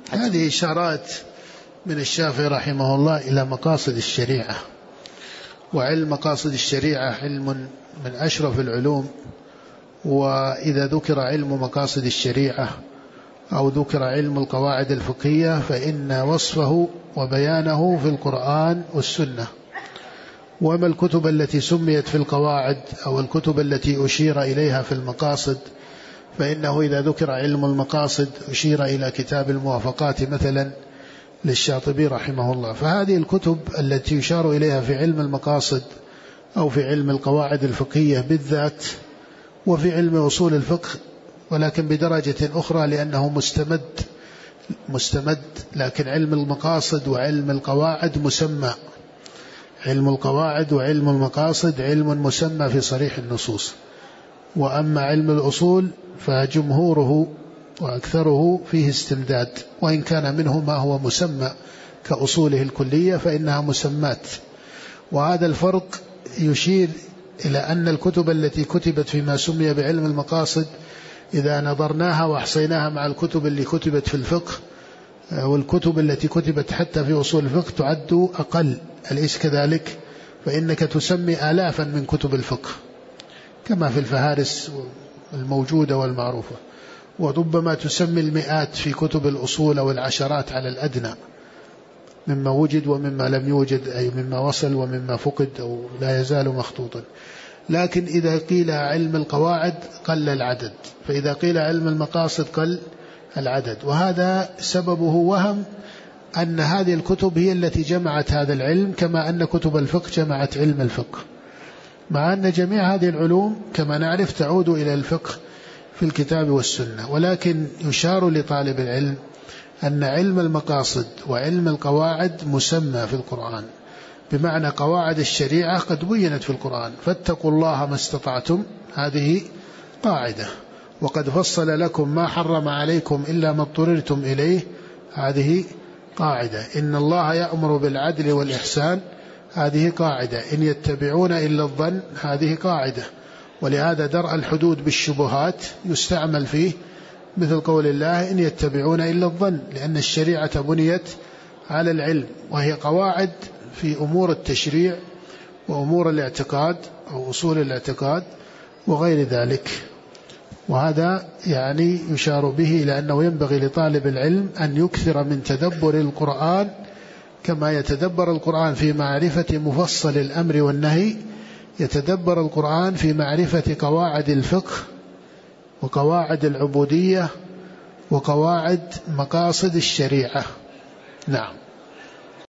هذه إشارات من الشافعي رحمه الله إلى مقاصد الشريعة، وعلم مقاصد الشريعة علم من أشرف العلوم. وإذا ذكر علم مقاصد الشريعة أو ذكر علم القواعد الفقهية فإن وصفه وبيانه في القرآن والسنة. وما الكتب التي سميت في القواعد أو الكتب التي أشير إليها في المقاصد، فإنه إذا ذكر علم المقاصد أشير إلى كتاب الموافقات مثلا للشاطبي رحمه الله. فهذه الكتب التي يشار إليها في علم المقاصد أو في علم القواعد الفقهية بالذات، وفي علم أصول الفقه ولكن بدرجة أخرى لأنه مستمد، لكن علم المقاصد وعلم القواعد مسمى. علم القواعد وعلم المقاصد علم مسمى في صريح النصوص. وأما علم الأصول فجمهوره وأكثره فيه استمداد، وإن كان منه ما هو مسمى كأصوله الكلية فإنها مسمات. وهذا الفرق يشير إلى أن الكتب التي كتبت فيما سمي بعلم المقاصد إذا نظرناها وأحصيناها مع الكتب اللي كتبت في الفقه والكتب التي كتبت حتى في أصول الفقه تعد أقل. أليس كذلك؟ فإنك تسمي آلافا من كتب الفقه كما في الفهارس الموجودة والمعروفة، وربما تسمي المئات في كتب الأصول أو العشرات على الأدنى مما وجد ومما لم يوجد، أي مما وصل ومما فقد أو لا يزال مخطوطا. لكن إذا قيل علم القواعد قل العدد، فإذا قيل علم المقاصد قل العدد. وهذا سببه وهم أن هذه الكتب هي التي جمعت هذا العلم، كما أن كتب الفقه جمعت علم الفقه، مع أن جميع هذه العلوم كما نعرف تعود إلى الفقه في الكتاب والسنة. ولكن يشار لطالب العلم أن علم المقاصد وعلم القواعد مسمى في القرآن، بمعنى قواعد الشريعة قد بينت في القرآن، فاتقوا الله ما استطعتم، هذه قاعدة. وقد فصل لكم ما حرم عليكم إلا ما اضطررتم إليه، هذه قاعدة. إن الله يأمر بالعدل والإحسان، هذه قاعدة. إن يتبعون إلا الظن، هذه قاعدة. ولهذا درء الحدود بالشبهات يستعمل فيه مثل قول الله إن يتبعون إلا الظن، لأن الشريعة بنيت على العلم، وهي قواعد في أمور التشريع وأمور الاعتقاد أو أصول الاعتقاد وغير ذلك. وهذا يعني يشار به لأنه ينبغي لطالب العلم أن يكثر من تدبر القرآن كما يتدبر القرآن في معرفة مفصل الأمر والنهي، يتدبر القرآن في معرفة قواعد الفقه وقواعد العبودية وقواعد مقاصد الشريعة. نعم.